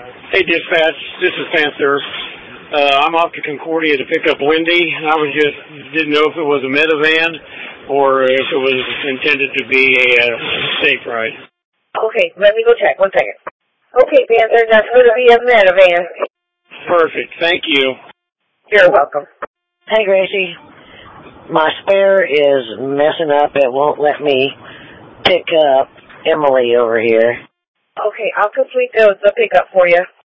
Hey, dispatch. This is Panther. I'm off to Concordia to pick up Wendy. I didn't know if it was a Metavan or if it was intended to be a safe ride. Okay, let me go check. 1 second. Okay, Panther, that's going to be a Metavan. Perfect. Thank you. You're welcome. Hey, Gracie. My spare is messing up. It won't let me pick up Emily over here. Okay, I'll complete the pickup for you.